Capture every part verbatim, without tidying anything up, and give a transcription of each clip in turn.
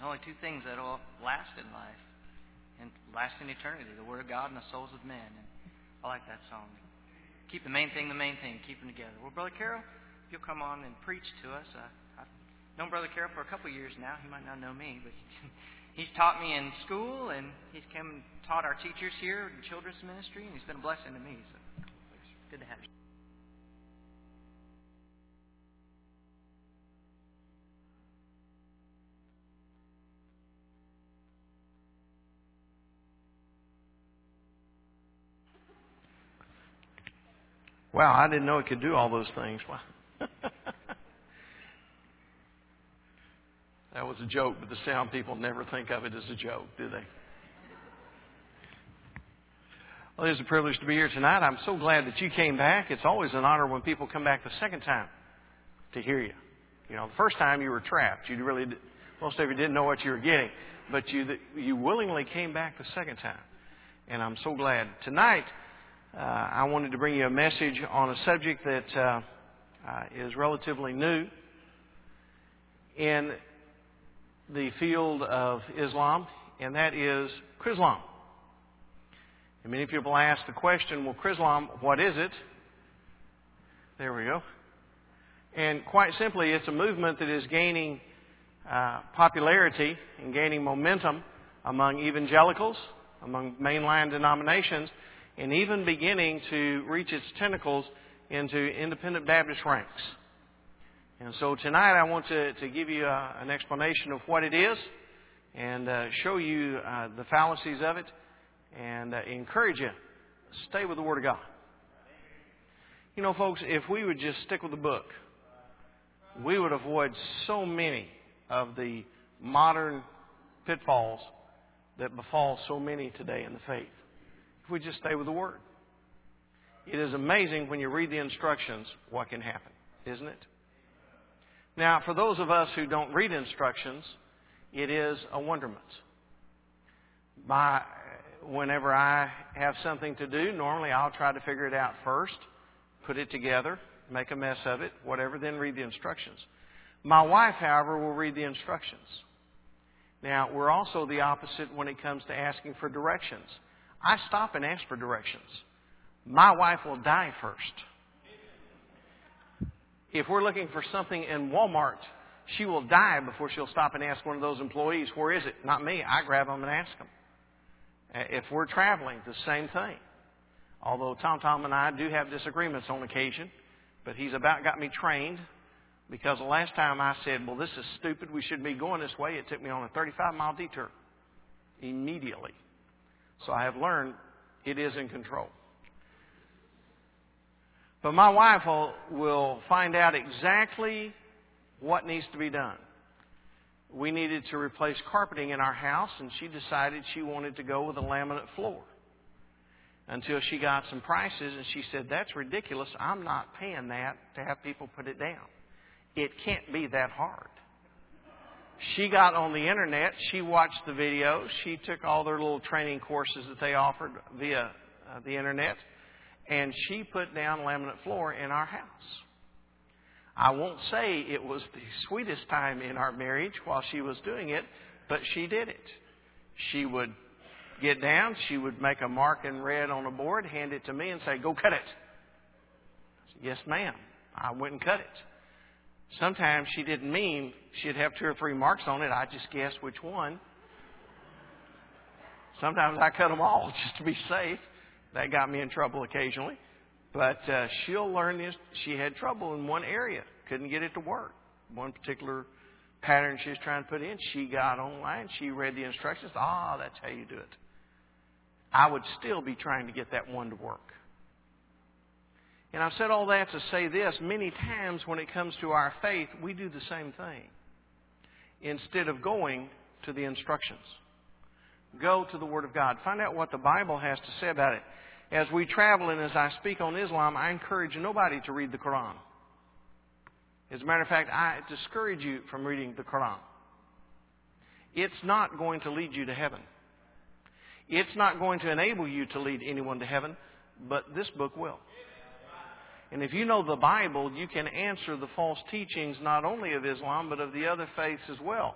only two things that will last in life and last in eternity, the Word of God and the souls of men. And I like that song. Keep the main thing the main thing. Keep them together. Well, Brother Carroll, if you'll come on and preach to us. Uh, I've known Brother Carroll for a couple of years now. He might not know me, but he's taught me in school, and he's come and taught our teachers here in children's ministry, and he's been a blessing to me. So it's good to have you. Wow, I didn't know it could do all those things. Wow. That was a joke, but the sound people never think of it as a joke, do they? Well, it is a privilege to be here tonight. I'm so glad that you came back. It's always an honor when people come back the second time to hear you. You know, the first time you were trapped. You really, most of you didn't know what you were getting, but you you willingly came back the second time, and I'm so glad. Tonight, uh, I wanted to bring you a message on a subject that uh, uh, is relatively new in the field of Islam, and that is Chrislam. And many people ask the question, well, Chrislam, what is it? There we go. And quite simply, it's a movement that is gaining uh, popularity and gaining momentum among evangelicals, among mainline denominations, and even beginning to reach its tentacles into independent Baptist ranks. And so tonight I want to, to give you uh, an explanation of what it is and uh, show you uh, the fallacies of it and uh, encourage you, stay with the Word of God. You know, folks, if we would just stick with the book, we would avoid so many of the modern pitfalls that befall so many today in the faith. If we just stay with the Word. It is amazing when you read the instructions what can happen, isn't it? Now, for those of us who don't read instructions, it is a wonderment. By, whenever I have something to do, normally I'll try to figure it out first, put it together, make a mess of it, whatever, then read the instructions. My wife, however, will read the instructions. Now, we're also the opposite when it comes to asking for directions. I stop and ask for directions. My wife will die first. If we're looking for something in Walmart, she will die before she'll stop and ask one of those employees, where is it? Not me. I grab them and ask them. If we're traveling, the same thing. Although Tom Tom and I do have disagreements on occasion, but he's about got me trained because the last time I said, well, this is stupid, we shouldn't be going this way, it took me on a thirty-five mile detour immediately. So I have learned it is in control. But my wife will, will find out exactly what needs to be done. We needed to replace carpeting in our house, and she decided she wanted to go with a laminate floor until she got some prices, and she said, that's ridiculous. I'm not paying that to have people put it down. It can't be that hard. She got on the internet. She watched the videos. She took all their little training courses that they offered via uh, the internet. And she put down laminate floor in our house. I won't say it was the sweetest time in our marriage while she was doing it, but she did it. She would get down, she would make a mark in red on a board, hand it to me and say, go cut it. I said, yes, ma'am. I went and cut it. Sometimes she didn't mean she'd have two or three marks on it. I just guessed which one. Sometimes I cut them all just to be safe. That got me in trouble occasionally. But uh, she'll learn this. She had trouble in one area. Couldn't get it to work. One particular pattern she was trying to put in. She got online. She read the instructions. Ah, that's how you do it. I would still be trying to get that one to work. And I've said all that to say this. Many times when it comes to our faith, we do the same thing. Instead of going to the instructions. Go to the Word of God. Find out what the Bible has to say about it. As we travel and as I speak on Islam, I encourage nobody to read the Quran. As a matter of fact, I discourage you from reading the Quran. It's not going to lead you to heaven. It's not going to enable you to lead anyone to heaven, but this book will. And if you know the Bible, you can answer the false teachings not only of Islam, but of the other faiths as well.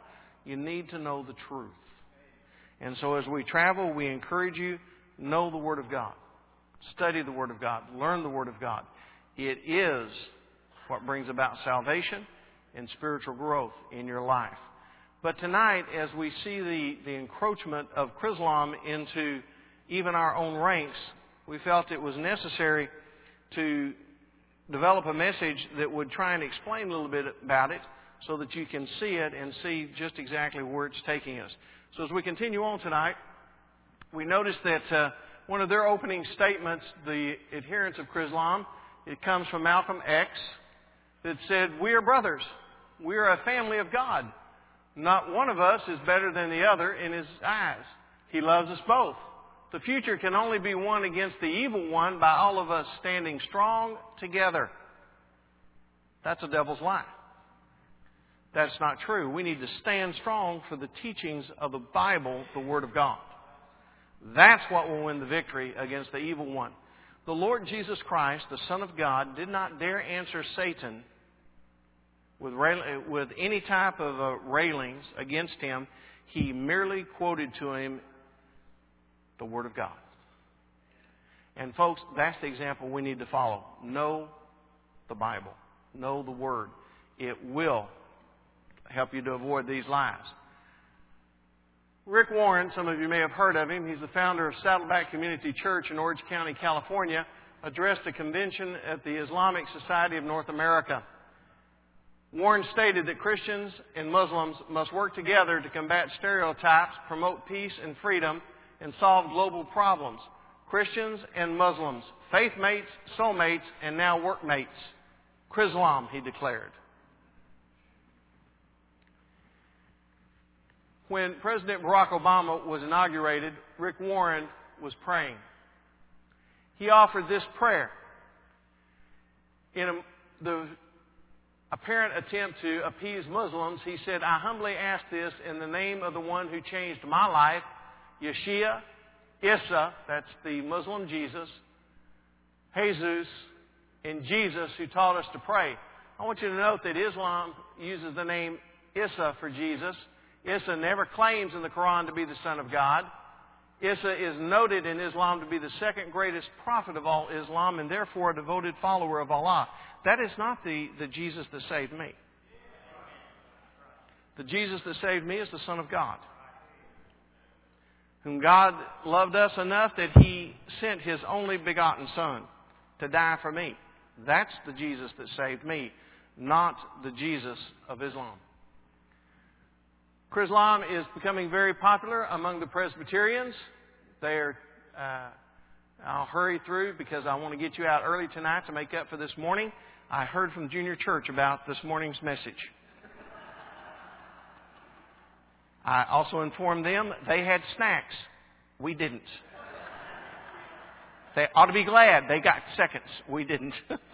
You need to know the truth. And so as we travel, we encourage you, know the Word of God. Study the Word of God. Learn the Word of God. It is what brings about salvation and spiritual growth in your life. But tonight, as we see the, the encroachment of Chrislam into even our own ranks, we felt it was necessary to develop a message that would try and explain a little bit about it so that you can see it and see just exactly where it's taking us. So as we continue on tonight, we notice that uh, one of their opening statements, the adherents of Chrislam, it comes from Malcolm X, that said, "We are brothers. We are a family of God. Not one of us is better than the other in His eyes. He loves us both. The future can only be won against the evil one by all of us standing strong together." That's a devil's lie. That's not true. We need to stand strong for the teachings of the Bible, the Word of God. That's what will win the victory against the evil one. The Lord Jesus Christ, the Son of God, did not dare answer Satan with, with any type of uh, railings against him. He merely quoted to him the Word of God. And folks, that's the example we need to follow. Know the Bible. Know the Word. It will help you to avoid these lies. Rick Warren, some of you may have heard of him. He's the founder of Saddleback Community Church in Orange County, California, addressed a convention at the Islamic Society of North America. Warren stated that Christians and Muslims must work together to combat stereotypes, promote peace and freedom, and solve global problems. Christians and Muslims, faith mates, soulmates, and now workmates. Chrislam, he declared. When President Barack Obama was inaugurated, Rick Warren was praying. He offered this prayer in a, the apparent attempt to appease Muslims. He said, "I humbly ask this in the name of the one who changed my life, Yeshua, Isa," that's the Muslim Jesus, Jesus, and Jesus who taught us to pray. I want you to note that Islam uses the name Isa for Jesus. Isa never claims in the Quran to be the Son of God. Isa is noted in Islam to be the second greatest prophet of all Islam and therefore a devoted follower of Allah. That is not the, the Jesus that saved me. The Jesus that saved me is the Son of God, whom God loved us enough that He sent His only begotten Son to die for me. That's the Jesus that saved me, not the Jesus of Islam. Chrislam is becoming very popular among the Presbyterians. They're, uh, I'll hurry through because I want to get you out early tonight to make up for this morning. I heard from Junior Church about this morning's message. I also informed them they had snacks. We didn't. They ought to be glad they got seconds. We didn't.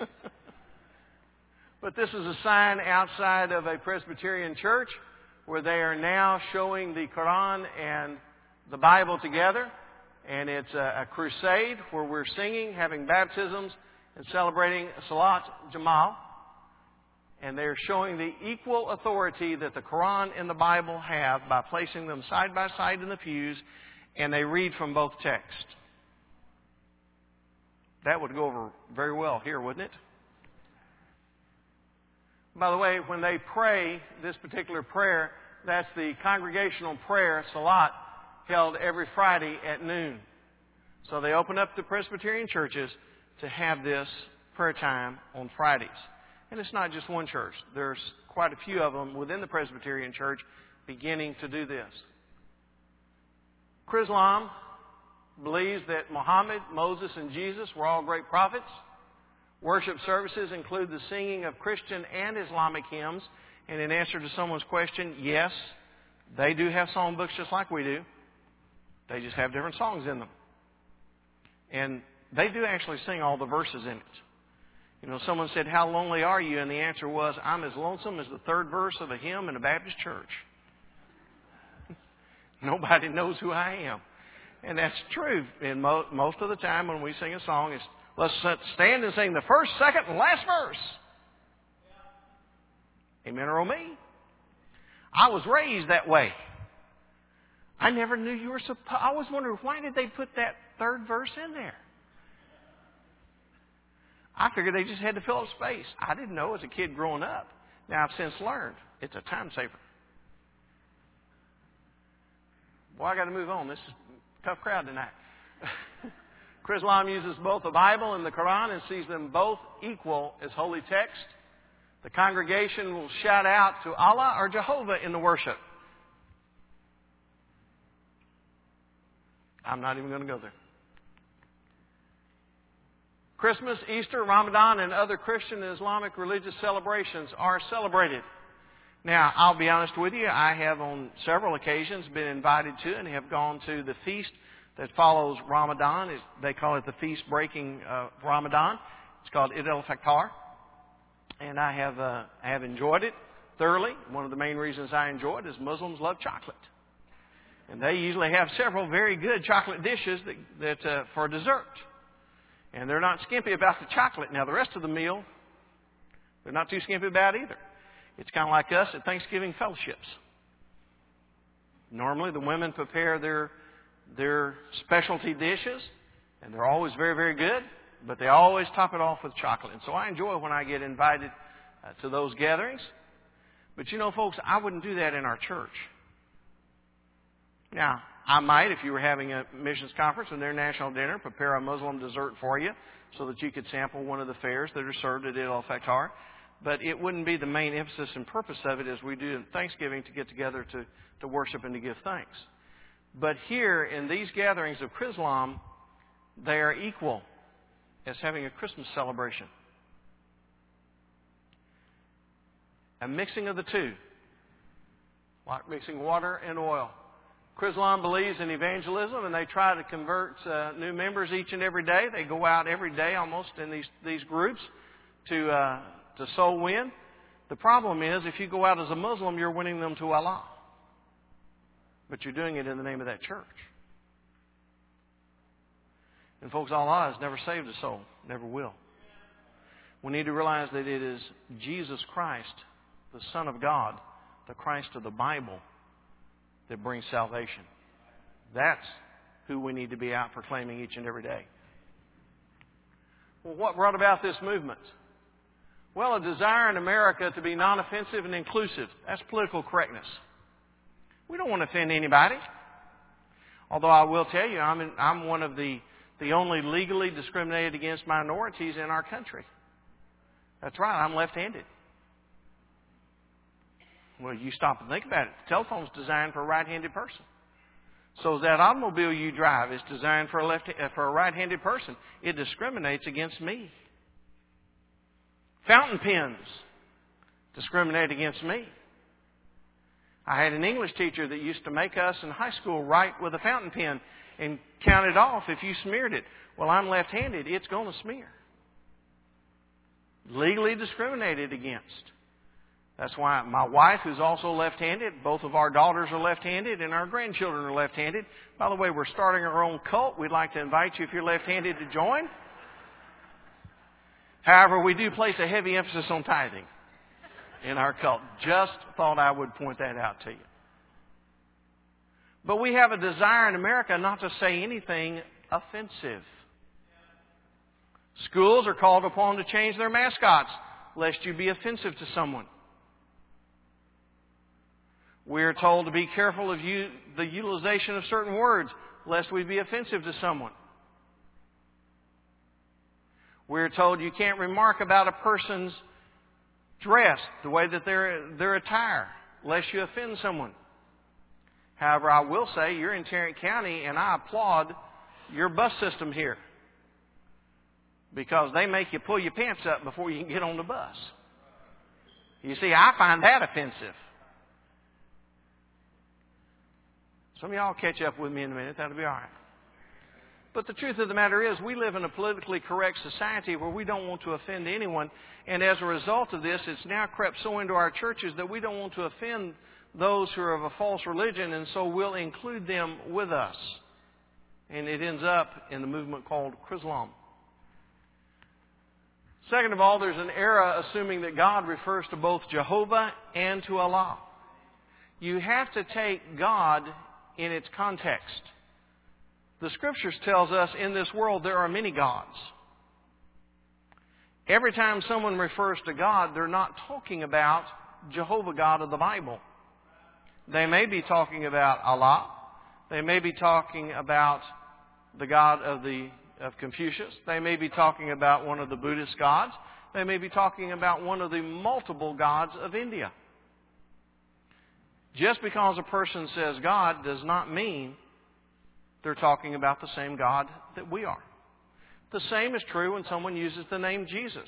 But this is a sign outside of a Presbyterian church where they are now showing the Quran and the Bible together. And it's a, a crusade where we're singing, having baptisms, and celebrating Salat Jamal. And they're showing the equal authority that the Quran and the Bible have by placing them side by side in the pews, and they read from both texts. That would go over very well here, wouldn't it? By the way, when they pray this particular prayer, that's the congregational prayer, Salat, held every Friday at noon. So they open up the Presbyterian churches to have this prayer time on Fridays. And it's not just one church. There's quite a few of them within the Presbyterian church beginning to do this. Chrislam believes that Muhammad, Moses, and Jesus were all great prophets. Worship services include the singing of Christian and Islamic hymns. And in answer to someone's question, yes, they do have songbooks just like we do. They just have different songs in them. And they do actually sing all the verses in it. You know, someone said, "How lonely are you?" And the answer was, "I'm as lonesome as the third verse of a hymn in a Baptist church." Nobody knows who I am. And that's true. And mo- most of the time when we sing a song, it's let's stand and sing the first, second, and last verse. Amen or oh me. I was raised that way. I never knew you were supposed... I always wondered, why did they put that third verse in there? I figured they just had to fill up space. I didn't know as a kid growing up. Now, I've since learned it's a time saver. Boy, I got to move on. This is a tough crowd tonight. Chrislam uses both the Bible and the Quran and sees them both equal as holy text. The congregation will shout out to Allah or Jehovah in the worship. I'm not even going to go there. Christmas, Easter, Ramadan, and other Christian and Islamic religious celebrations are celebrated. Now, I'll be honest with you, I have on several occasions been invited to and have gone to the feast that follows Ramadan. They call it the feast breaking uh, Ramadan. It's called Eid al-Fitr. And I have, uh, I have enjoyed it thoroughly. One of the main reasons I enjoy it is Muslims love chocolate. And they usually have several very good chocolate dishes that, that uh, for dessert. And they're not skimpy about the chocolate. Now, the rest of the meal, they're not too skimpy about either. It's kind of like us at Thanksgiving fellowships. Normally, the women prepare their their specialty dishes, and they're always very, very good, but they always top it off with chocolate. And so I enjoy when I get invited uh, to those gatherings. But you know, folks, I wouldn't do that in our church. Now, I might, if you were having a missions conference and their national dinner, prepare a Muslim dessert for you so that you could sample one of the fares that are served at Eid al-Fitr. But it wouldn't be the main emphasis and purpose of it as we do in Thanksgiving to get together to, to worship and to give thanks. But here in these gatherings of Chrislam, they are equal as having a Christmas celebration. A mixing of the two, like mixing water and oil. Chrislam believes in evangelism, and they try to convert uh, new members each and every day. They go out every day almost in these, these groups to... Uh, to soul win. The problem is, if you go out as a Muslim, you're winning them to Allah. But you're doing it in the name of that church. And folks, Allah has never saved a soul. Never will. We need to realize that it is Jesus Christ, the Son of God, the Christ of the Bible, that brings salvation. That's who we need to be out proclaiming each and every day. Well, what brought about this movement? Well, a desire in America to be non-offensive and inclusive. That's political correctness. We don't want to offend anybody. Although I will tell you, I'm, in, I'm one of the, the only legally discriminated against minorities in our country. That's right, I'm left-handed. Well, you stop and think about it. The telephone's designed for a right-handed person. So that automobile you drive is designed for a, left, for a right-handed person. It discriminates against me. Fountain pens discriminate against me. I had an English teacher that used to make us in high school write with a fountain pen and count it off if you smeared it. Well, I'm left-handed. It's going to smear. Legally discriminated against. That's why my wife, who's also left-handed, both of our daughters are left-handed, and our grandchildren are left-handed. By the way, we're starting our own cult. We'd like to invite you, if you're left-handed, to join. However, we do place a heavy emphasis on tithing in our cult. Just thought I would point that out to you. But we have a desire in America not to say anything offensive. Schools are called upon to change their mascots, lest you be offensive to someone. We are told to be careful of you, the utilization of certain words, lest we be offensive to someone. We're told you can't remark about a person's dress, the way that they're, their attire, lest you offend someone. However, I will say you're in Tarrant County, and I applaud your bus system here. Because they make you pull your pants up before you can get on the bus. You see, I find that offensive. Some of y'all catch up with me in a minute. That'll be all right. But the truth of the matter is, we live in a politically correct society where we don't want to offend anyone. And as a result of this, it's now crept so into our churches that we don't want to offend those who are of a false religion, and so we'll include them with us. And it ends up in the movement called Chrislam. Second of all, there's an error assuming that God refers to both Jehovah and to Allah. you have to take God in its context. The Scriptures tells us in this world there are many gods. Every time someone refers to God, they're not talking about Jehovah God of the Bible. They may be talking about Allah. They may be talking about the God of the of Confucius. They may be talking about one of the Buddhist gods. They may be talking about one of the multiple gods of India. Just because a person says God does not mean they're talking about the same God that we are. The same is true when someone uses the name Jesus.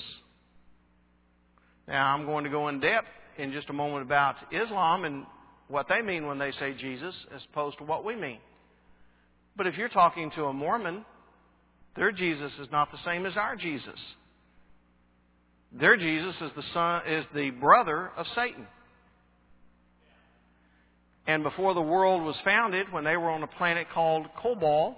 Now, I'm going to go in depth in just a moment about Islam and what they mean when they say Jesus as opposed to what we mean. But if you're talking to a Mormon, their Jesus is not the same as our Jesus. Their Jesus is the son, is the brother of Satan. And before the world was founded, when they were on a planet called Kobol,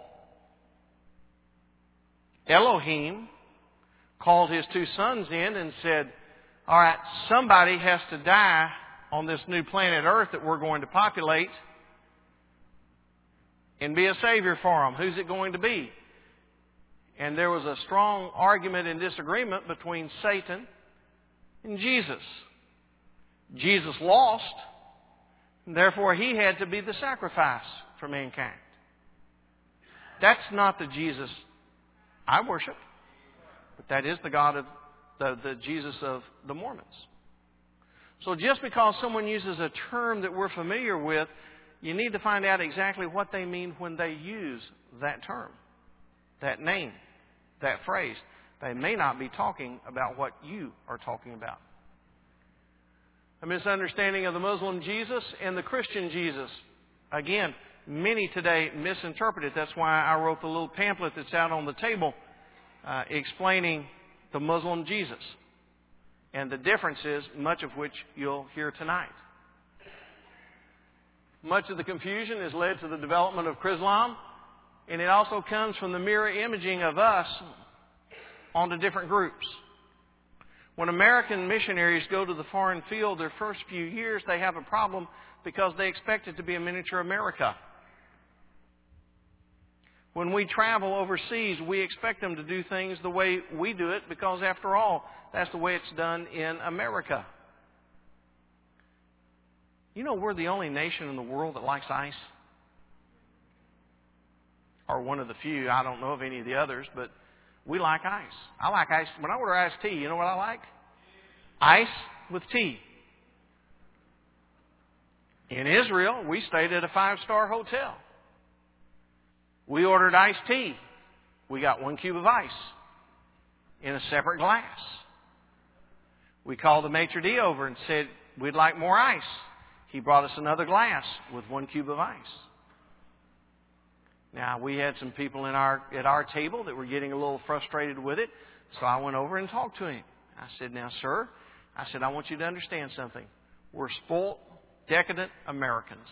Elohim called his two sons in and said, all right, somebody has to die on this new planet Earth that we're going to populate and be a savior for them. Who's it going to be? And there was a strong argument and disagreement between Satan and Jesus. Jesus lost, and therefore he had to be the sacrifice for mankind. That's not the Jesus I worship, but that is the God of the, the Jesus of the Mormons. So just because someone uses a term that we're familiar with, you need to find out exactly what they mean when they use that term, that name, that phrase. They may not be talking about what you are talking about. A misunderstanding of the Muslim Jesus and the Christian Jesus. Again, many today misinterpret it. That's why I wrote the little pamphlet that's out on the table uh, explaining the Muslim Jesus and the differences, much of which you'll hear tonight. Much of the confusion has led to the development of Chrislam, and it also comes from the mirror imaging of us onto different groups. When American missionaries go to the foreign field their first few years, they have a problem because they expect it to be a miniature America. When we travel overseas, we expect them to do things the way we do it because, after all, that's the way it's done in America. You know, we're the only nation in the world that likes ice. Or one of the few. I don't know of any of the others, but we like ice. I like ice. When I order iced tea, you know what I like? Ice with tea. In Israel, we stayed at a five-star hotel. We ordered iced tea. We got one cube of ice in a separate glass. We called the maitre d' over and said, we'd like more ice. He brought us another glass with one cube of ice. Now, we had some people in our at our table that were getting a little frustrated with it, so I went over and talked to him. I said, now, sir, I said, I want you to understand something. We're spoiled, decadent Americans.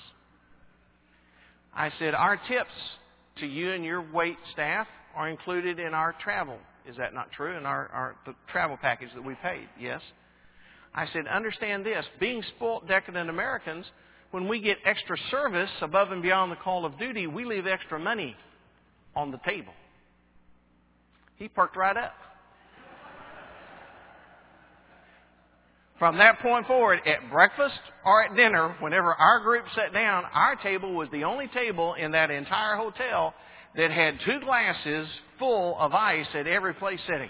I said, our tips to you and your wait staff are included in our travel. Is that not true? In our, our the travel package that we paid? Yes. I said, understand this. Being spoiled, decadent Americans, when we get extra service above and beyond the call of duty, we leave extra money on the table. He perked right up. From that point forward, at breakfast or at dinner, whenever our group sat down, our table was the only table in that entire hotel that had two glasses full of ice at every place sitting.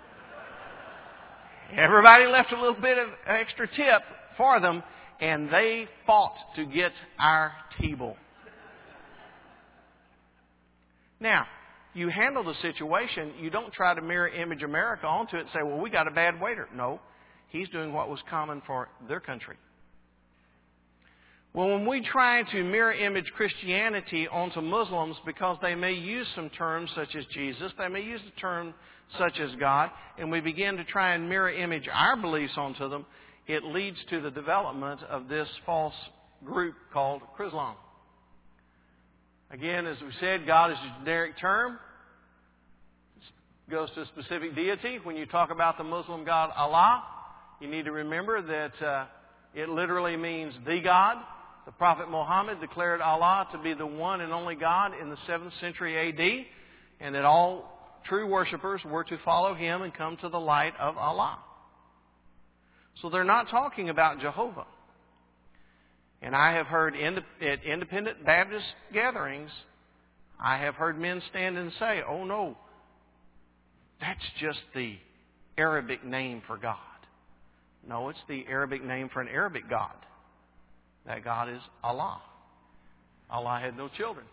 Everybody left a little bit of extra tip for them, and they fought to get our table. Now, you handle the situation. You don't try to mirror image America onto it and say, well, we got a bad waiter. No, he's doing what was common for their country. Well, when we try to mirror image Christianity onto Muslims because they may use some terms such as Jesus, they may use a term such as God, and we begin to try and mirror image our beliefs onto them, it leads to the development of this false group called Chrislam. Again, as we said, God is a generic term. It goes to a specific deity. When you talk about the Muslim God Allah, you need to remember that uh, it literally means the God. The Prophet Muhammad declared Allah to be the one and only God in the seventh century A D, and that all true worshipers were to follow him and come to the light of Allah. So they're not talking about Jehovah. And I have heard at independent Baptist gatherings, I have heard men stand and say, oh no, that's just the Arabic name for God. No, it's the Arabic name for an Arabic God. That God is Allah. Allah had no children.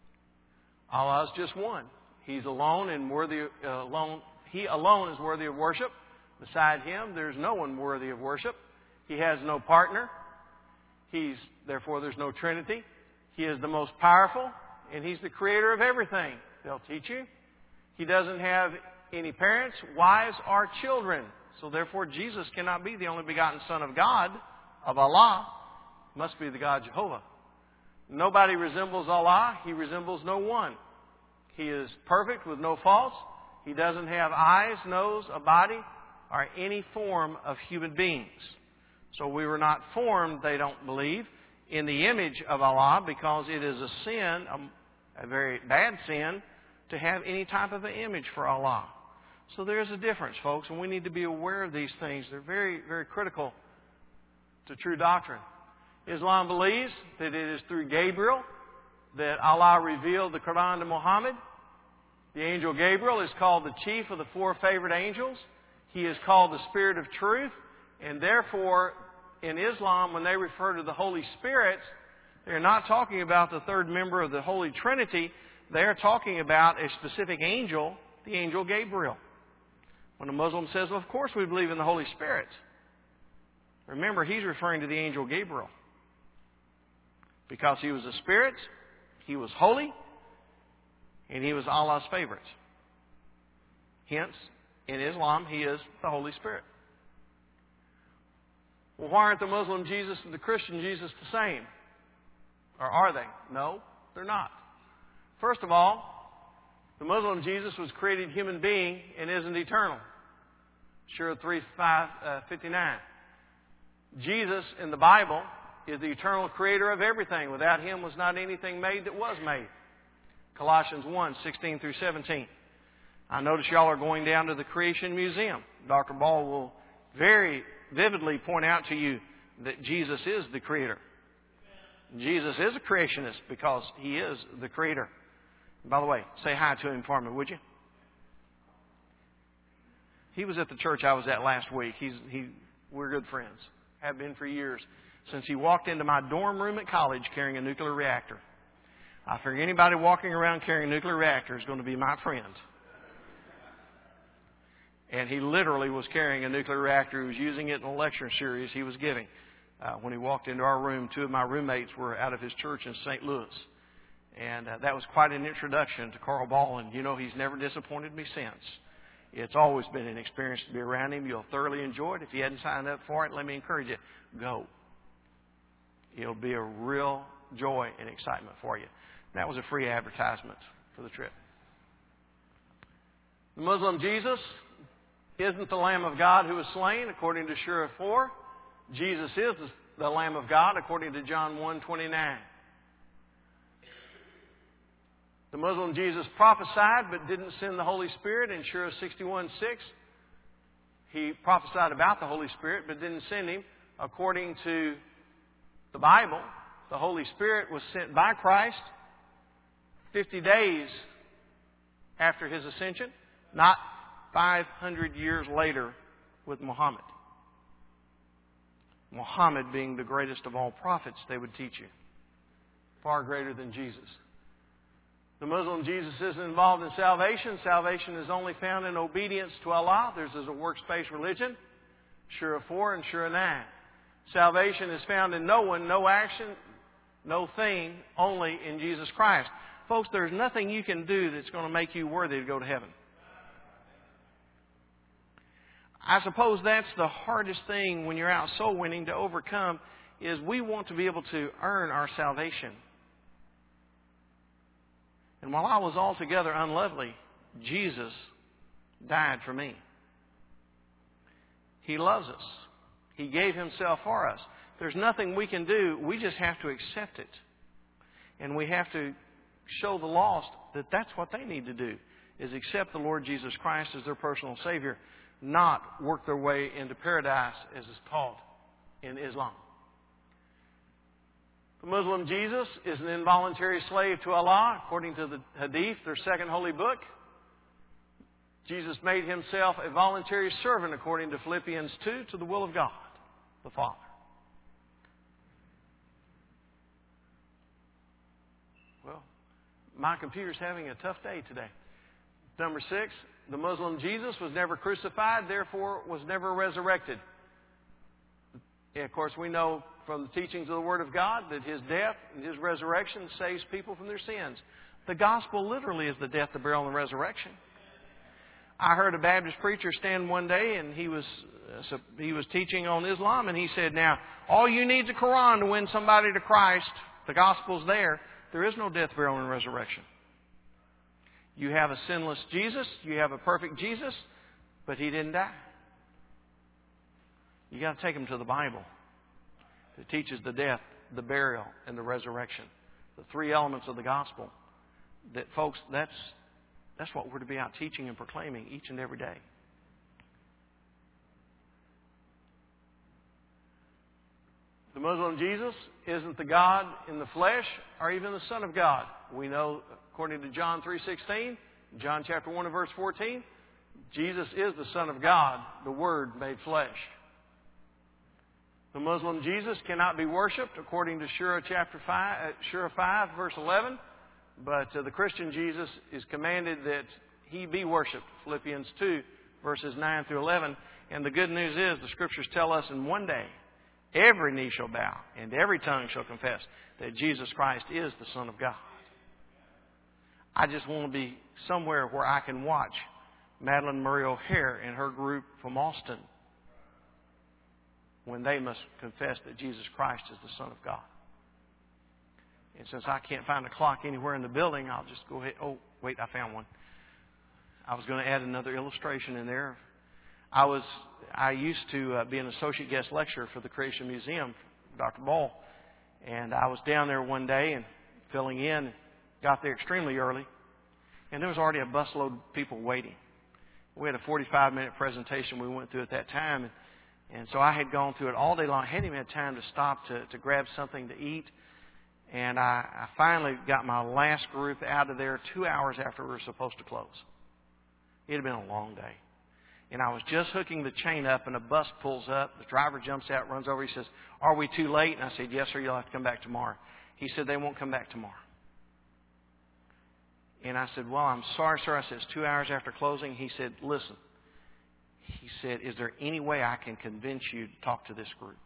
Allah is just one. He's alone and worthy uh, alone. He alone is worthy of worship. Beside him, there's no one worthy of worship. He has no partner. He's therefore there's no Trinity. He is the most powerful, and He's the creator of everything. They'll teach you. He doesn't have any parents, wives, or children. So therefore, Jesus cannot be the only begotten Son of God, of Allah. Must be the God Jehovah. Nobody resembles Allah. He resembles no one. He is perfect with no faults. He doesn't have eyes, nose, a body, or any form of human beings. So we were not formed, they don't believe, in the image of Allah, because it is a sin, a, a very bad sin, to have any type of an image for Allah. So there is a difference, folks, and we need to be aware of these things. They're very, very critical to true doctrine. Islam believes that it is through Gabriel that Allah revealed the Quran to Muhammad. The angel Gabriel is called the chief of the four favored angels. He is called the Spirit of Truth. And therefore, in Islam, when they refer to the Holy Spirit, they're not talking about the third member of the Holy Trinity. They're talking about a specific angel, the angel Gabriel. When a Muslim says, well, of course we believe in the Holy Spirit, remember, he's referring to the angel Gabriel. Because he was a spirit, he was holy, and he was Allah's favorite. Hence, in Islam, he is the Holy Spirit. Well, why aren't the Muslim Jesus and the Christian Jesus the same? Or are they? No, they're not. First of all, the Muslim Jesus was a created human being and isn't eternal. Surah three fifty-nine. Jesus in the Bible is the eternal creator of everything. Without him was not anything made that was made. Colossians one sixteen through seventeen. I notice y'all are going down to the Creation Museum. Doctor Ball will very vividly point out to you that Jesus is the creator. Jesus is a creationist because he is the creator. And by the way, say hi to him for me, would you? He was at the church I was at last week. He's, he, we're good friends. Have been for years. Since he walked into my dorm room at college carrying a nuclear reactor. I figure anybody walking around carrying a nuclear reactor is going to be my friend. And he literally was carrying a nuclear reactor. He was using it in a lecture series he was giving. Uh, when he walked into our room, two of my roommates were out of his church in Saint Louis. And uh, that was quite an introduction to Carl Ball. And you know, he's never disappointed me since. It's always been an experience to be around him. You'll thoroughly enjoy it. If you hadn't signed up for it, let me encourage you, go. It'll be a real joy and excitement for you. That was a free advertisement for the trip. The Muslim Jesus isn't the Lamb of God who was slain, according to Surah four. Jesus is the Lamb of God, according to John one twenty-nine. The Muslim Jesus prophesied but didn't send the Holy Spirit in Surah sixty-one six. He prophesied about the Holy Spirit but didn't send him. According to the Bible, the Holy Spirit was sent by Christ fifty days after his ascension, not five hundred years later with Muhammad. Muhammad being the greatest of all prophets, they would teach you. Far greater than Jesus. The Muslim Jesus isn't involved in salvation. Salvation is only found in obedience to Allah. There's a works-based religion. Surah four and Surah nine. Salvation is found in no one, no action, no thing, only in Jesus Christ. Folks, there's nothing you can do that's going to make you worthy to go to heaven. I suppose that's the hardest thing when you're out soul winning to overcome, is we want to be able to earn our salvation. And while I was altogether unlovely, Jesus died for me. He loves us. He gave himself for us. There's nothing we can do. We just have to accept it. And we have to show the lost that that's what they need to do, is accept the Lord Jesus Christ as their personal Savior, not work their way into paradise as is taught in Islam. The Muslim Jesus is an involuntary slave to Allah, according to the Hadith, their second holy book. Jesus made himself a voluntary servant, according to Philippians two, to the will of God, the Father. Well, my computer's having a tough day today. Number six, the Muslim Jesus was never crucified, therefore was never resurrected. And of course, we know from the teachings of the Word of God that His death and His resurrection saves people from their sins. The gospel literally is the death, the burial, and the resurrection. I heard a Baptist preacher stand one day, and he was uh, he was teaching on Islam, and he said, now, all you need is a Quran to win somebody to Christ. The gospel's there. There is no death, burial, and resurrection. You have a sinless Jesus. You have a perfect Jesus, but He didn't die. You got to take them to the Bible. It teaches the death, the burial, and the resurrection. The three elements of the gospel. That, folks, that's that's what we're to be out teaching and proclaiming each and every day. The Muslim Jesus isn't the God in the flesh or even the Son of God. We know, according to John three sixteen, John chapter one and verse fourteen, Jesus is the Son of God, the Word made flesh. The Muslim Jesus cannot be worshipped, according to Surah chapter five, Surah five, verse eleven. But uh, the Christian Jesus is commanded that He be worshipped. Philippians two, verses nine through eleven. And the good news is, the Scriptures tell us in one day, every knee shall bow and every tongue shall confess that Jesus Christ is the Son of God. I just want to be somewhere where I can watch Madalyn Murray O'Hair and her group from Austin when they must confess that Jesus Christ is the Son of God. And since I can't find a clock anywhere in the building, I'll just go ahead. Oh, wait, I found one. I was going to add another illustration in there. I was, I used to uh, be an associate guest lecturer for the Creation Museum, Doctor Ball. And I was down there one day and filling in, got there extremely early. And there was already a busload of people waiting. We had a forty-five minute presentation we went through at that time. And, and so I had gone through it all day long. I hadn't even had time to stop to, to grab something to eat. And I, I finally got my last group out of there two hours after we were supposed to close. It had been a long day. And I was just hooking the chain up, and a bus pulls up. The driver jumps out, runs over. He says, "Are we too late?" And I said, "Yes, sir, you'll have to come back tomorrow." He said, "They won't come back tomorrow." And I said, "Well, I'm sorry, sir." I said, "It's two hours after closing." He said, "Listen." He said, "Is there any way I can convince you to talk to this group?"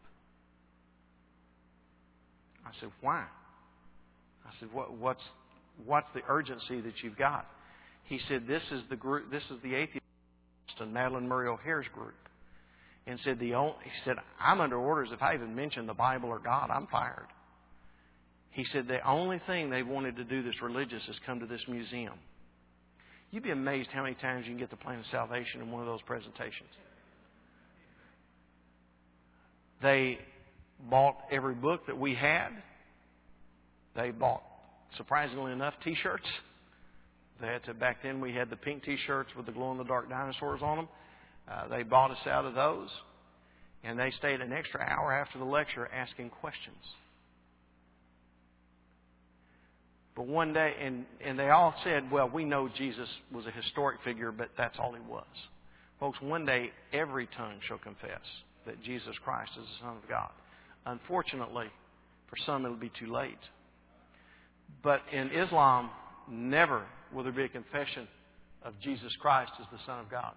I said, "Why?" I said, what, what's, what's the urgency that you've got? He said, this is the group, this is the atheist and Madalyn Murray O'Hair's group. And said, the only, he said, "I'm under orders. If I even mention the Bible or God, I'm fired." He said, the only thing they wanted to do that's religious is come to this museum. You'd be amazed how many times you can get the plan of salvation in one of those presentations. They bought every book that we had. They bought, surprisingly enough, T-shirts. That uh, back then we had the pink T-shirts with the glow-in-the-dark dinosaurs on them. Uh, they bought us out of those, and they stayed an extra hour after the lecture asking questions. But one day, and, and they all said, "Well, we know Jesus was a historic figure, but that's all He was." Folks, one day every tongue shall confess that Jesus Christ is the Son of God. Unfortunately, for some it'll be too late. But in Islam, never will there be a confession of Jesus Christ as the Son of God.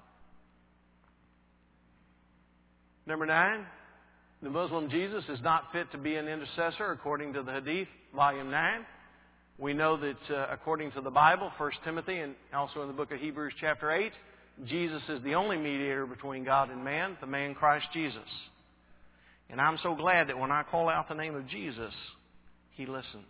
Number nine, the Muslim Jesus is not fit to be an intercessor, according to the Hadith, volume nine. We know that uh, according to the Bible, First Timothy, and also in the book of Hebrews chapter eight, Jesus is the only mediator between God and man, the man Christ Jesus. And I'm so glad that when I call out the name of Jesus, He listens.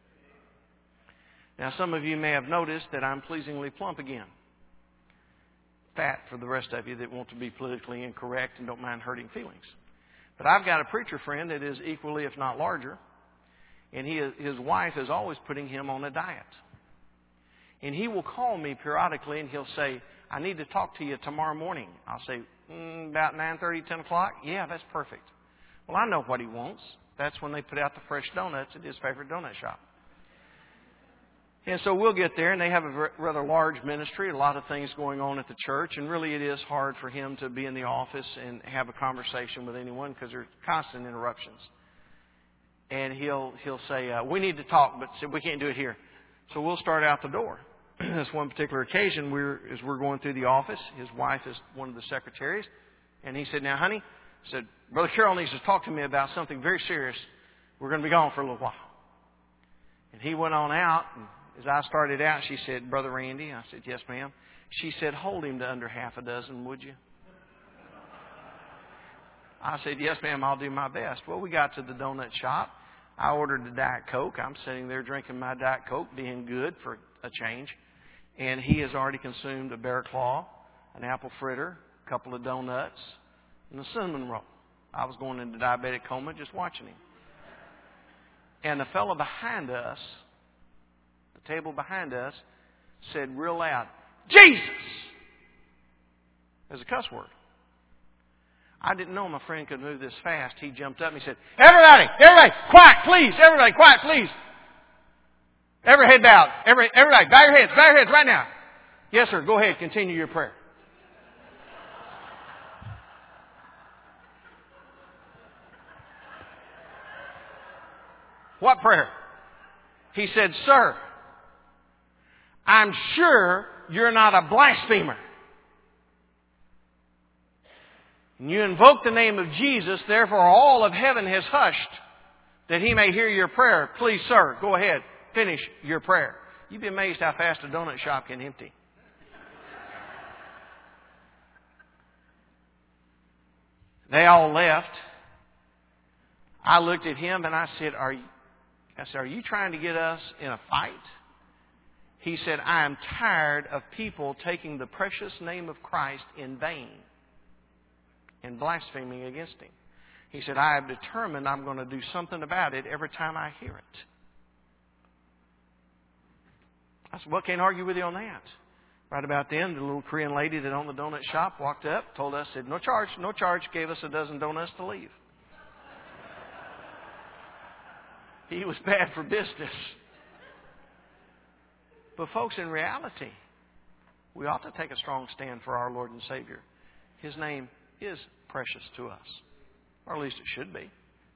Now, some of you may have noticed that I'm pleasingly plump again. Fat for the rest of you that want to be politically incorrect and don't mind hurting feelings. But I've got a preacher friend that is equally, if not larger, and he, his wife is always putting him on a diet. And he will call me periodically and he'll say, I need to talk to you tomorrow morning. I'll say, mm, about nine thirty, ten o'clock? Yeah, that's perfect. Well, I know what he wants. That's when they put out the fresh donuts at his favorite donut shop. And so we'll get there, and they have a rather large ministry, a lot of things going on at the church, and really it is hard for him to be in the office and have a conversation with anyone because there are constant interruptions. And he'll he'll say, uh, we need to talk, but we can't do it here. So we'll start out the door. This one particular occasion, we're, as we're going through the office, his wife is one of the secretaries, and he said, now, honey, I said, Brother Carroll needs to talk to me about something very serious. We're going to be gone for a little while. And he went on out, and as I started out, she said, Brother Randy, I said, yes, ma'am. She said, hold him to under half a dozen, would you? I said, yes, ma'am, I'll do my best. Well, we got to the donut shop. I ordered a Diet Coke. I'm sitting there drinking my Diet Coke, being good for a change. And he has already consumed a bear claw, an apple fritter, a couple of donuts, and a cinnamon roll. I was going into diabetic coma just watching him. And the fellow behind us, the table behind us, said real loud, Jesus! As a cuss word. I didn't know my friend could move this fast. He jumped up and he said, Everybody, everybody, quiet, please. Everybody, quiet, please. Every head bowed. Every, everybody, bow your heads, bow your heads right now. Yes, sir. Go ahead. Continue your prayer. What prayer? He said, Sir, I'm sure you're not a blasphemer. And you invoke the name of Jesus, therefore all of heaven has hushed that he may hear your prayer. Please, sir, go ahead. Finish your prayer. You'd be amazed how fast a donut shop can empty. They all left. I looked at him and I said, Are you, I said, are you trying to get us in a fight? He said, I am tired of people taking the precious name of Christ in vain and blaspheming against him. He said, I have determined I'm going to do something about it every time I hear it. I said, well, can't argue with you on that. Right about then, the little Korean lady that owned the donut shop walked up, told us, said, no charge, no charge, gave us a dozen donuts to leave. He was bad for business. But folks, in reality, we ought to take a strong stand for our Lord and Savior. His name is precious to us. Or at least it should be.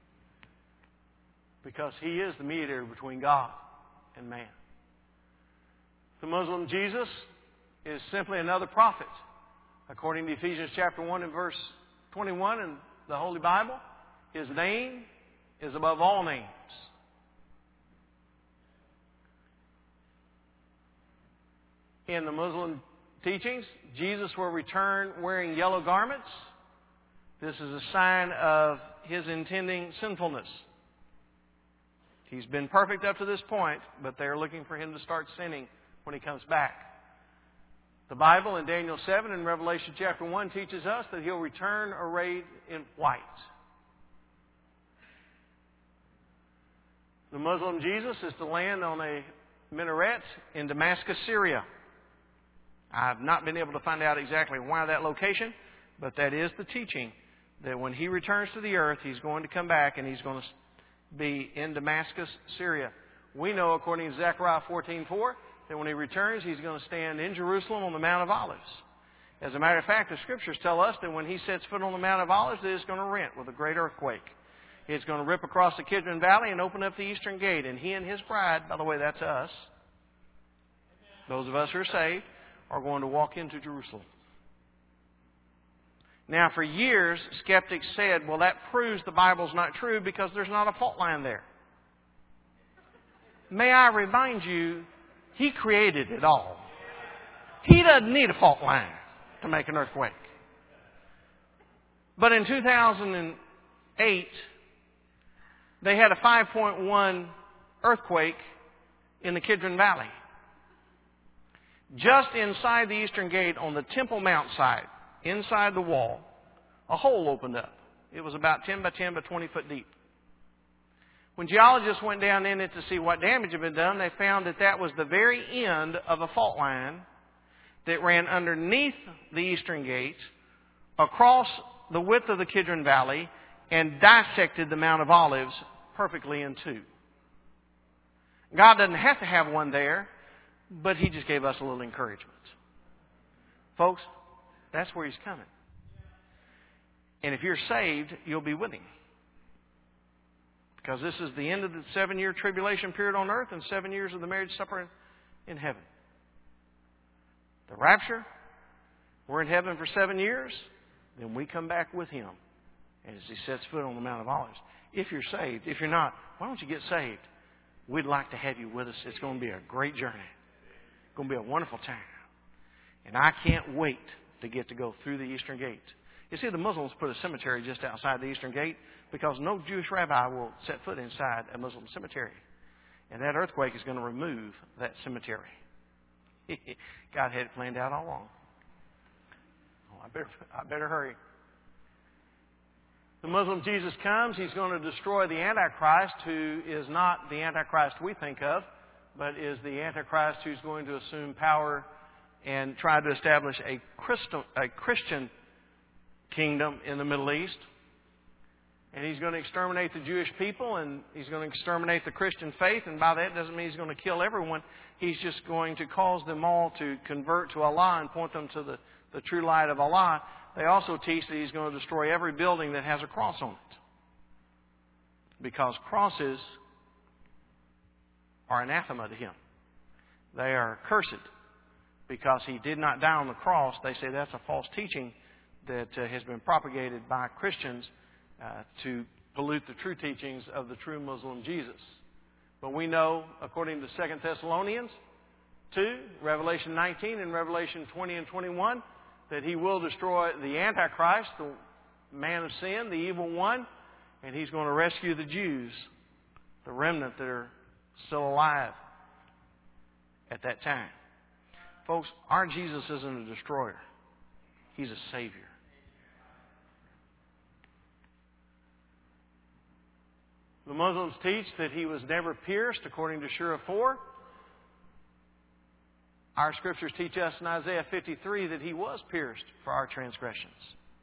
Because He is the mediator between God and man. The Muslim Jesus is simply another prophet. According to Ephesians chapter one and verse twenty-one in the Holy Bible, His name is above all names. In the Muslim teachings, Jesus will return wearing yellow garments. This is a sign of His intending sinfulness. He's been perfect up to this point, but they're looking for Him to start sinning when He comes back. The Bible in Daniel seven and Revelation chapter one teaches us that He'll return arrayed in white. The Muslim Jesus is to land on a minaret in Damascus, Syria. I've not been able to find out exactly why that location, but that is the teaching, that when He returns to the earth, He's going to come back and He's going to be in Damascus, Syria. We know, according to Zechariah fourteen four, that when He returns, He's going to stand in Jerusalem on the Mount of Olives. As a matter of fact, the Scriptures tell us that when He sets foot on the Mount of Olives, it is going to rent with a great earthquake. It's going to rip across the Kidron Valley and open up the eastern gate. And He and His bride, by the way, that's us, those of us who are saved, are going to walk into Jerusalem. Now, for years, skeptics said, well, that proves the Bible's not true because there's not a fault line there. May I remind you, He created it all. He doesn't need a fault line to make an earthquake. But in two thousand eight, they had a five point one earthquake in the Kidron Valley. Just inside the eastern gate on the Temple Mount side, inside the wall, a hole opened up. It was about ten by ten by twenty foot deep. When geologists went down in it to see what damage had been done, they found that that was the very end of a fault line that ran underneath the eastern gate, across the width of the Kidron Valley, and dissected the Mount of Olives perfectly in two. God doesn't have to have one there, but He just gave us a little encouragement. Folks, that's where He's coming. And if you're saved, you'll be with Him. Because this is the end of the seven-year tribulation period on earth and seven years of the marriage supper in heaven. The rapture, we're in heaven for seven years, then we come back with Him as He sets foot on the Mount of Olives. If you're saved, if you're not, why don't you get saved? We'd like to have you with us. It's going to be a great journey. It's going to be a wonderful time. And I can't wait to get to go through the Eastern Gate. You see, the Muslims put a cemetery just outside the Eastern Gate because no Jewish rabbi will set foot inside a Muslim cemetery. And that earthquake is going to remove that cemetery. God had it planned out all along. Oh, I better, I better hurry. The Muslim Jesus comes. He's going to destroy the Antichrist, who is not the Antichrist we think of, but is the Antichrist who's going to assume power and try to establish a Christian, a Christian kingdom in the Middle East. And he's going to exterminate the Jewish people, and he's going to exterminate the Christian faith. And by that doesn't mean he's going to kill everyone. He's just going to cause them all to convert to Allah and point them to the, the true light of Allah. They also teach that he's going to destroy every building that has a cross on it. Because crosses are anathema to him. They are cursed. Because he did not die on the cross, they say that's a false teaching that uh, has been propagated by Christians uh, to pollute the true teachings of the true Muslim Jesus. But we know, according to Second Thessalonians two, Revelation nineteen and Revelation twenty and twenty-one, that he will destroy the Antichrist, the man of sin, the evil one, and he's going to rescue the Jews, the remnant that are still alive at that time. Folks, our Jesus isn't a destroyer. He's a Savior. The Muslims teach that he was never pierced, according to Surah four. Our Scriptures teach us in Isaiah fifty-three that he was pierced for our transgressions.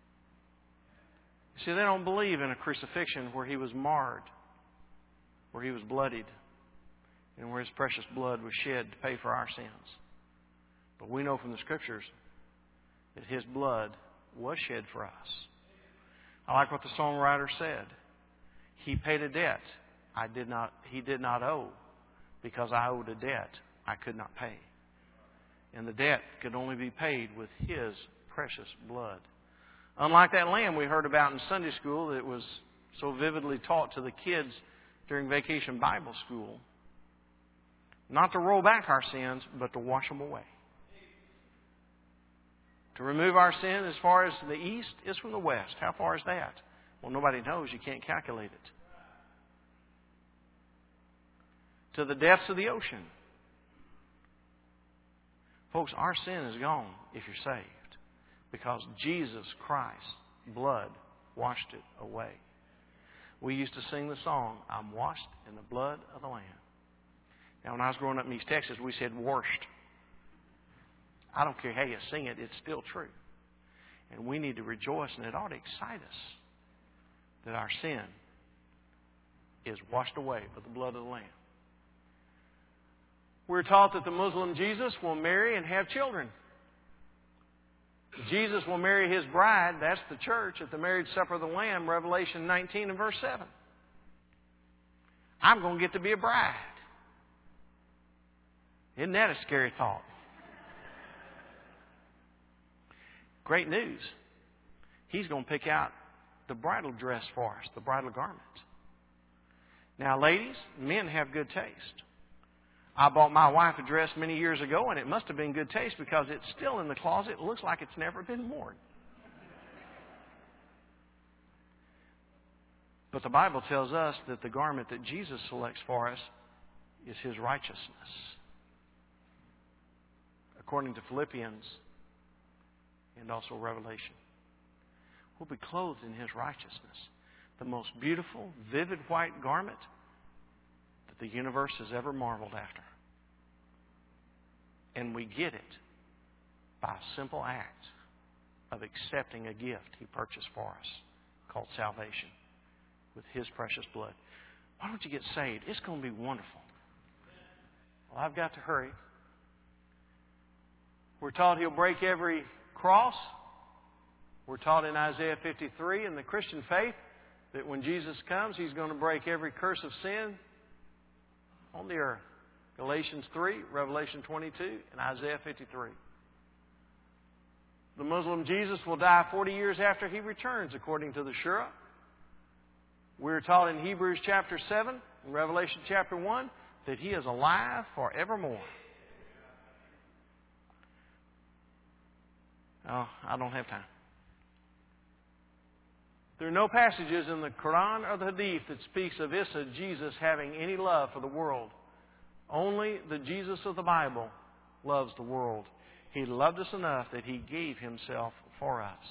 See, they don't believe in a crucifixion where he was marred, where he was bloodied, and where his precious blood was shed to pay for our sins. But we know from the Scriptures that his blood was shed for us. I like what the songwriter said. He paid a debt I did not, he did not owe, because I owed a debt I could not pay. And the debt could only be paid with his precious blood. Unlike that lamb we heard about in Sunday school that was so vividly taught to the kids during Vacation Bible School. Not to roll back our sins, but to wash them away. To remove our sin as far as the east is from the west. How far is that? Well, nobody knows. You can't calculate it. To the depths of the ocean. Folks, our sin is gone if you're saved. Because Jesus Christ's blood washed it away. We used to sing the song, I'm washed in the blood of the Lamb. Now, when I was growing up in East Texas, we said washed. I don't care how you sing it, it's still true. And we need to rejoice, and it ought to excite us that our sin is washed away by the blood of the Lamb. We're taught that the Muslim Jesus will marry and have children. Jesus will marry his bride, that's the church, at the marriage supper of the Lamb, Revelation nineteen and verse seven. I'm going to get to be a bride. Isn't that a scary thought? Great news. He's going to pick out the bridal dress for us, the bridal garment. Now, ladies, men have good taste. I bought my wife a dress many years ago, and it must have been good taste because it's still in the closet. It looks like it's never been worn. But the Bible tells us that the garment that Jesus selects for us is his righteousness. According to Philippians and also Revelation. We'll be clothed in His righteousness. The most beautiful, vivid white garment that the universe has ever marveled after. And we get it by a simple act of accepting a gift He purchased for us called salvation with His precious blood. Why don't you get saved? It's going to be wonderful. Well, I've got to hurry. We're taught He'll break every cross. We're taught in Isaiah fifty-three in the Christian faith that when Jesus comes, He's going to break every curse of sin on the earth. Galatians three, Revelation twenty-two, and Isaiah fifty-three. The Muslim Jesus will die forty years after He returns, according to the Shura. We're taught in Hebrews chapter seven and Revelation chapter one that He is alive forevermore. Oh, I don't have time. There are no passages in the Quran or the Hadith that speaks of Isa, Jesus, having any love for the world. Only the Jesus of the Bible loves the world. He loved us enough that He gave Himself for us.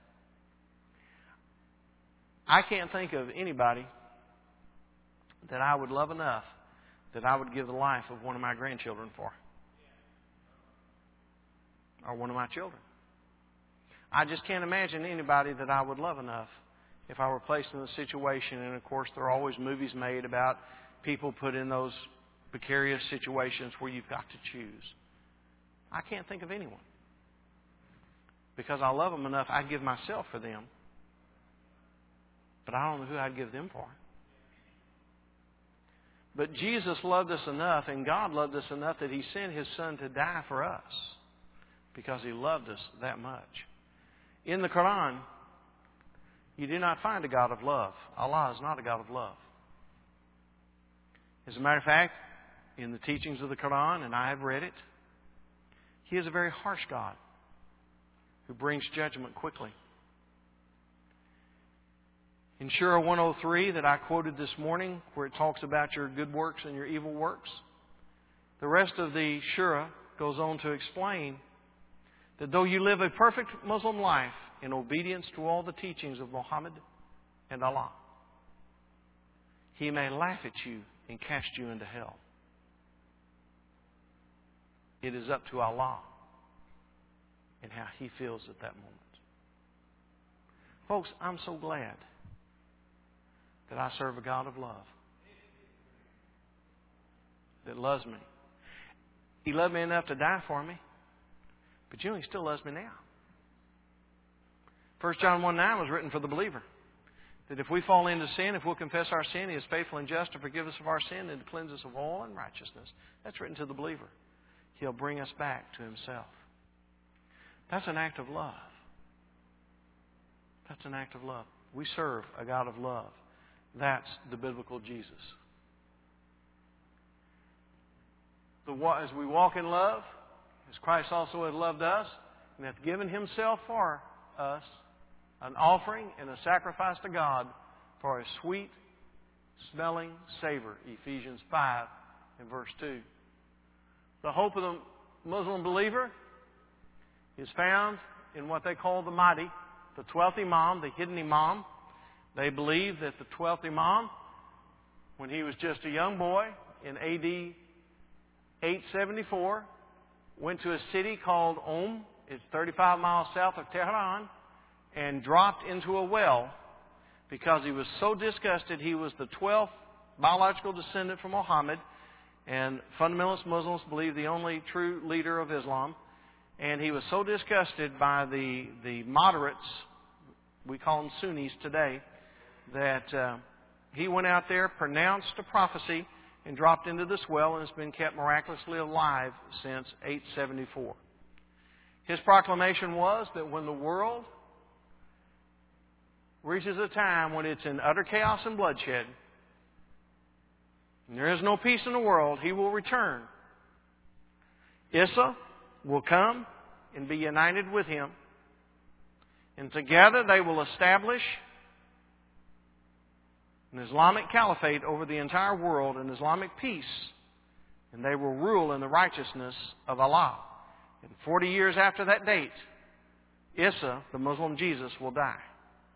I can't think of anybody that I would love enough that I would give the life of one of my grandchildren for. Or one of my children. I just can't imagine anybody that I would love enough if I were placed in a situation. And of course, there are always movies made about people put in those precarious situations where you've got to choose. I can't think of anyone. Because I love them enough, I'd give myself for them. But I don't know who I'd give them for. But Jesus loved us enough, and God loved us enough that He sent His Son to die for us. Because He loved us that much. In the Quran, you do not find a God of love. Allah is not a God of love. As a matter of fact, in the teachings of the Quran, and I have read it, He is a very harsh God who brings judgment quickly. In Surah one oh three that I quoted this morning, where it talks about your good works and your evil works, the rest of the Surah goes on to explain that though you live a perfect Muslim life in obedience to all the teachings of Muhammad and Allah, He may laugh at you and cast you into hell. It is up to Allah and how He feels at that moment. Folks, I'm so glad that I serve a God of love. That loves me. He loved me enough to die for me. But you know, He still loves me now. First John one nine was written for the believer. That if we fall into sin, if we'll confess our sin, He is faithful and just to forgive us of our sin and to cleanse us of all unrighteousness. That's written to the believer. He'll bring us back to Himself. That's an act of love. That's an act of love. We serve a God of love. That's the biblical Jesus. The, as we walk in love, as Christ also has loved us and hath given Himself for us, an offering and a sacrifice to God for a sweet smelling savor. Ephesians five and verse two. The hope of the Muslim believer is found in what they call the Mahdi, the twelfth Imam, the hidden Imam. They believe that the twelfth Imam, when he was just a young boy in A D eight seventy-four, went to a city called Om. It's thirty-five miles south of Tehran, and dropped into a well because he was so disgusted. He was the twelfth biological descendant from Muhammad, and fundamentalist Muslims believe the only true leader of Islam. And he was so disgusted by the, the moderates, we call them Sunnis today, that uh, he went out there, pronounced a prophecy, and dropped into this well, and has been kept miraculously alive since eight seventy-four. His proclamation was that when the world reaches a time when it's in utter chaos and bloodshed, and there is no peace in the world, He will return. Isa will come and be united with Him, and together they will establish an Islamic caliphate over the entire world, an Islamic peace, and they will rule in the righteousness of Allah. And forty years after that date, Isa, the Muslim Jesus, will die.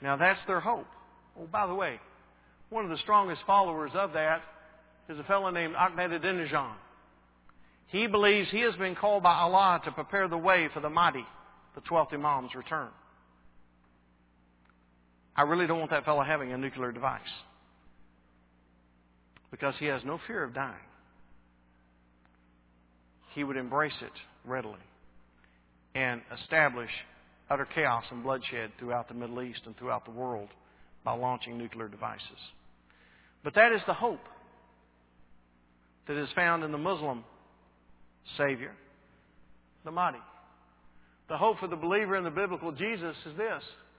Now that's their hope. Oh, by the way, one of the strongest followers of that is a fellow named Ahmadinejad. He believes he has been called by Allah to prepare the way for the Mahdi, the twelfth Imam's return. I really don't want that fellow having a nuclear device, because he has no fear of dying. He would embrace it readily and establish utter chaos and bloodshed throughout the Middle East and throughout the world by launching nuclear devices. But that is the hope that is found in the Muslim Savior, the Mahdi. The hope for the believer in the biblical Jesus is this.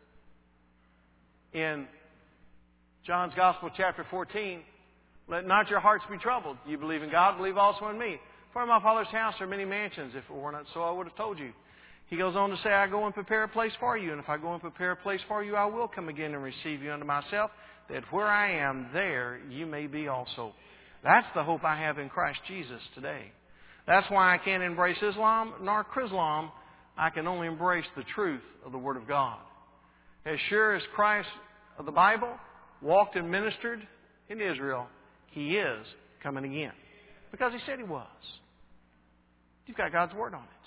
In John's Gospel, chapter fourteen, let not your hearts be troubled. You believe in God, believe also in me. For in my Father's house are many mansions. If it were not so, I would have told you. He goes on to say, I go and prepare a place for you. And if I go and prepare a place for you, I will come again and receive you unto myself, that where I am, there you may be also. That's the hope I have in Christ Jesus today. That's why I can't embrace Islam nor Chrislam. I can only embrace the truth of the Word of God. As sure as Christ of the Bible walked and ministered in Israel, He is coming again. Because He said He was. You've got God's Word on it.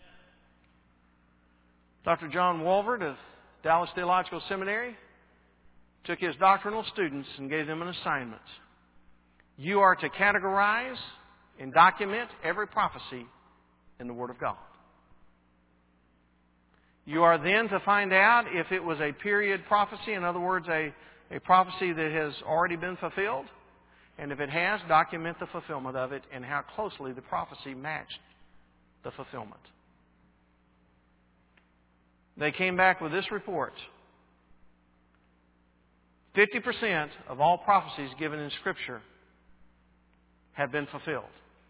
Doctor John Walvoord of Dallas Theological Seminary took his doctrinal students and gave them an assignment. You are to categorize and document every prophecy in the Word of God. You are then to find out if it was a period prophecy, in other words, a, a prophecy that has already been fulfilled. And if it has, document the fulfillment of it and how closely the prophecy matched the fulfillment. They came back with this report. fifty percent of all prophecies given in Scripture have been fulfilled.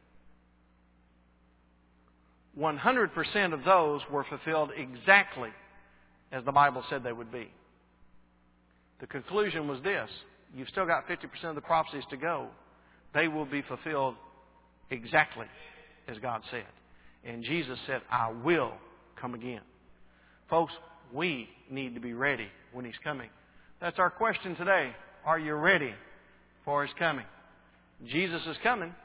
one hundred percent of those were fulfilled exactly as the Bible said they would be. The conclusion was this. You've still got fifty percent of the prophecies to go. They will be fulfilled exactly as God said. And Jesus said, I will come again. Folks, we need to be ready when He's coming. That's our question today. Are you ready for His coming? Jesus is coming.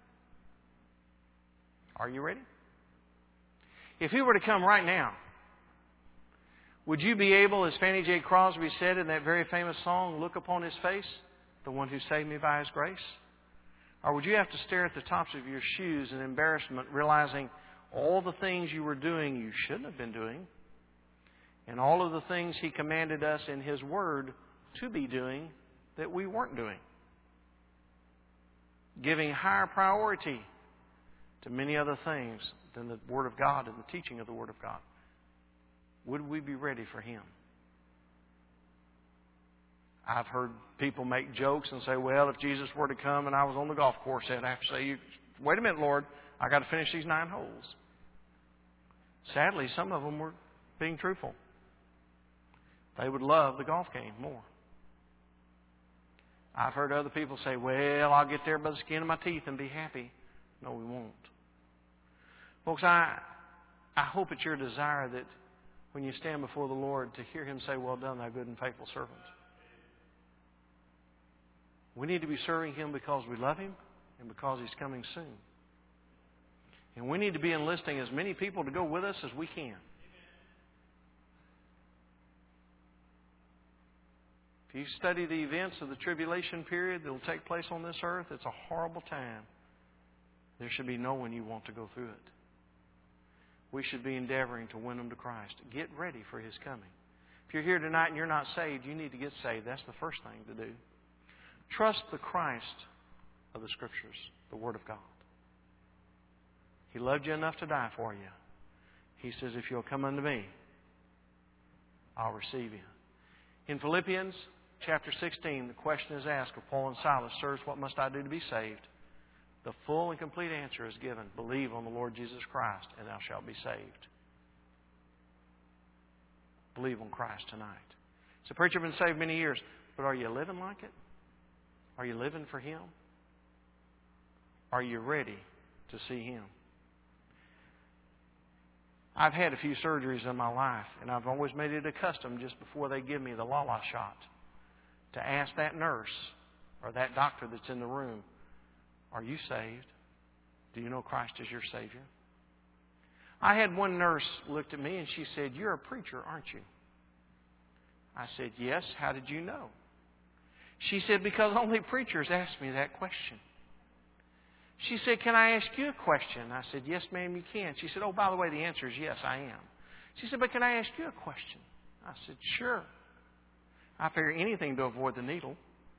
Are you ready? If He were to come right now, would you be able, as Fannie J. Crosby said in that very famous song, look upon His face, the one who saved me by His grace? Or would you have to stare at the tops of your shoes in embarrassment, realizing all the things you were doing you shouldn't have been doing, and all of the things He commanded us in His Word to be doing that we weren't doing? Giving higher priority to many other things than the Word of God and the teaching of the Word of God. Would we be ready for Him? I've heard people make jokes and say, well, if Jesus were to come and I was on the golf course, I'd have to say, wait a minute, Lord, I've got to finish these nine holes. Sadly, some of them were being truthful. They would love the golf game more. I've heard other people say, well, I'll get there by the skin of my teeth and be happy. No, we won't. Folks, I, I hope it's your desire that when you stand before the Lord to hear Him say, well done, thou good and faithful servant. We need to be serving Him because we love Him and because He's coming soon. And we need to be enlisting as many people to go with us as we can. If you study the events of the tribulation period that will take place on this earth, it's a horrible time. There should be no one you want to go through it. We should be endeavoring to win them to Christ. Get ready for His coming. If you're here tonight and you're not saved, you need to get saved. That's the first thing to do. Trust the Christ of the Scriptures, the Word of God. He loved you enough to die for you. He says, if you'll come unto me, I'll receive you. In Philippians chapter sixteen, the question is asked of Paul and Silas, sirs, what must I do to be saved? The full and complete answer is given. Believe on the Lord Jesus Christ, and thou shalt be saved. Believe on Christ tonight. So, preacher, I've been saved many years, but are you living like it? Are you living for Him? Are you ready to see Him? I've had a few surgeries in my life, and I've always made it a custom just before they give me the la-la shot to ask that nurse or that doctor that's in the room, are you saved? Do you know Christ as your Savior? I had one nurse looked at me and she said, you're a preacher, aren't you? I said, yes. How did you know? She said, because only preachers ask me that question. She said, can I ask you a question? I said, yes, ma'am, you can. She said, oh, by the way, the answer is yes, I am. She said, but can I ask you a question? I said, sure. I figure anything to avoid the needle.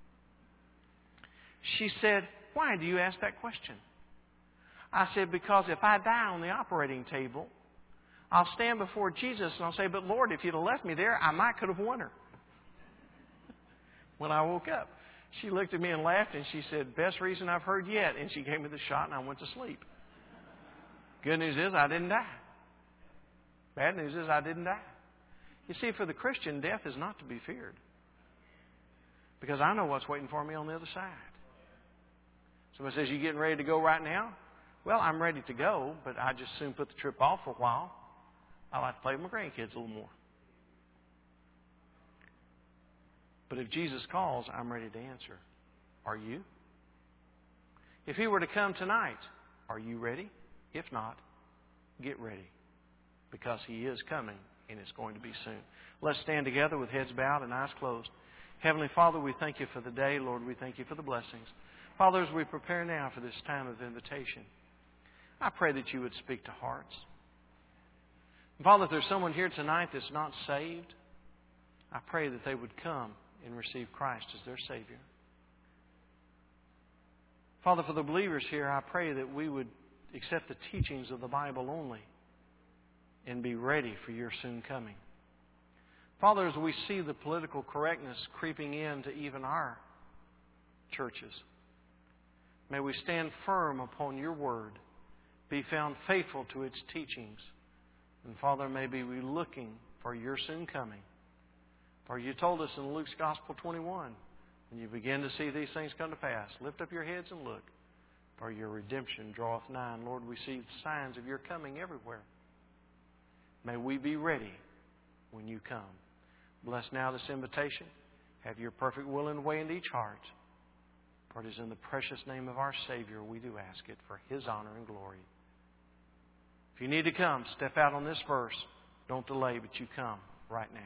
She said, why do you ask that question? I said, because if I die on the operating table, I'll stand before Jesus and I'll say, but Lord, if you'd have left me there, I might could have won her. When I woke up, she looked at me and laughed and she said, best reason I've heard yet. And she gave me the shot and I went to sleep. Good news is I didn't die. Bad news is I didn't die. You see, for the Christian, death is not to be feared. Because I know what's waiting for me on the other side. Someone says, you getting ready to go right now? Well, I'm ready to go, but I just soon put the trip off for a while. I like to play with my grandkids a little more. But if Jesus calls, I'm ready to answer. Are you? If He were to come tonight, are you ready? If not, get ready. Because He is coming, and it's going to be soon. Let's stand together with heads bowed and eyes closed. Heavenly Father, we thank You for the day. Lord, we thank You for the blessings. Father, as we prepare now for this time of invitation, I pray that You would speak to hearts. Father, if there's someone here tonight that's not saved, I pray that they would come and receive Christ as their Savior. Father, for the believers here, I pray that we would accept the teachings of the Bible only and be ready for Your soon coming. Father, as we see the political correctness creeping into even our churches, may we stand firm upon Your Word, be found faithful to its teachings. And Father, may we be looking for Your soon coming. For You told us in Luke's Gospel twenty-one, when you begin to see these things come to pass, lift up your heads and look, for Your redemption draweth nigh. And Lord, we see signs of Your coming everywhere. May we be ready when You come. Bless now this invitation. Have Your perfect will and way in each heart. For it is in the precious name of our Savior we do ask it, for His honor and glory. If you need to come, step out on this verse. Don't delay, but you come right now.